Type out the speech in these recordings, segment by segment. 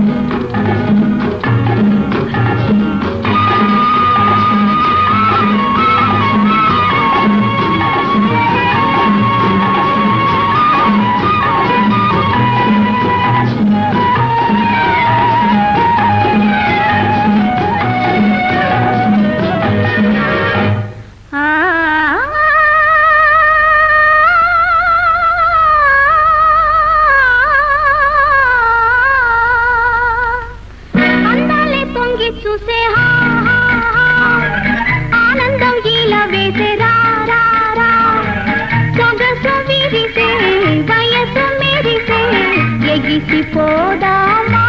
చూసే ఆనందం ఇలా వేసే రా రా రా సొగసు విరిసే వయసు మెరిసే ఎగిసిపోదామా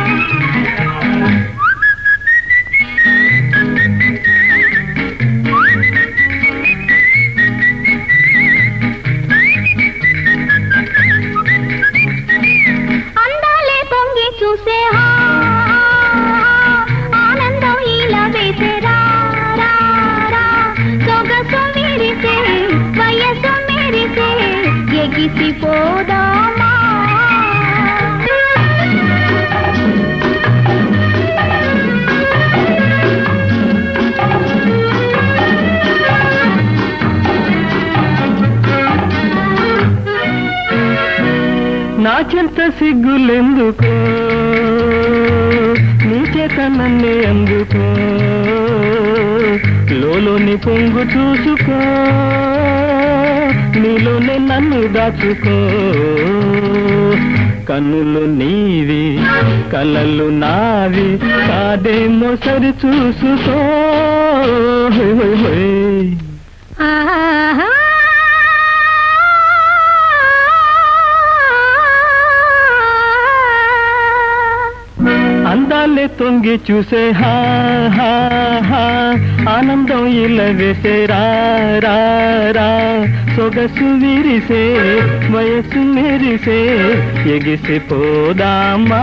అందాలే పొంగి చూసే ఎగిసిపోదామా నాకెంత సిగ్గులెందుకో నీ చేత నన్నే అందుకో లోలోని పొంగు చూసుకో నీలోనే నన్ను దాచుకో కన్నులు నీవి కలలు నావి కాదేమో సరి చూసుకో అందాలే తొంగి చూసే హా హా హా ఆనందం ఇలా వేసే రా రా రా సొగసు విరిసే వయసు మెరిసే ఎగిసిపోదామా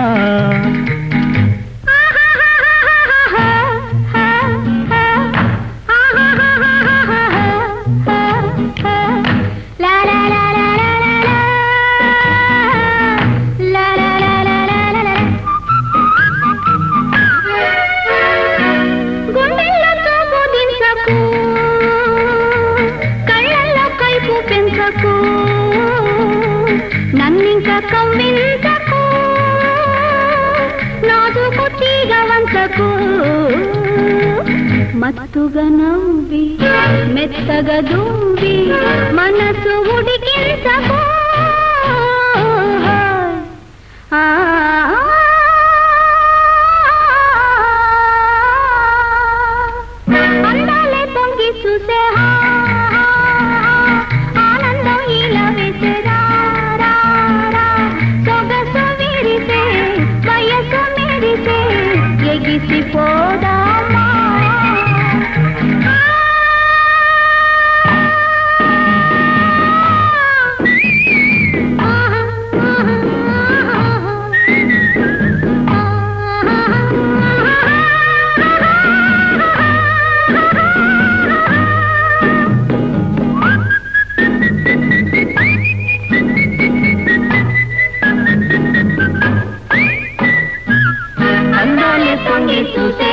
నన్నింక కవ్వించకు నాదుకు తీగవంచకు మత్తుగా నవ్వి మెత్తగా దువ్వి మనసు ఉడికించకు అందాలే పొంగి చూసే ఎగిసిపోదామా పొంగి చూసే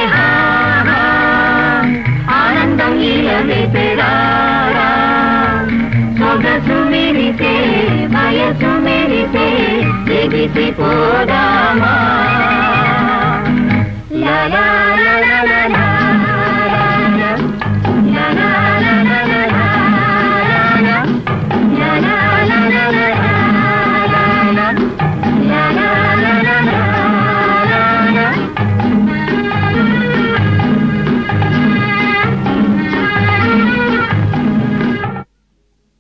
ఆనందం ఇలా వేసే రా రా సొగసు మెరిసే వయసు మెరిసే ఎగిసిపోదామా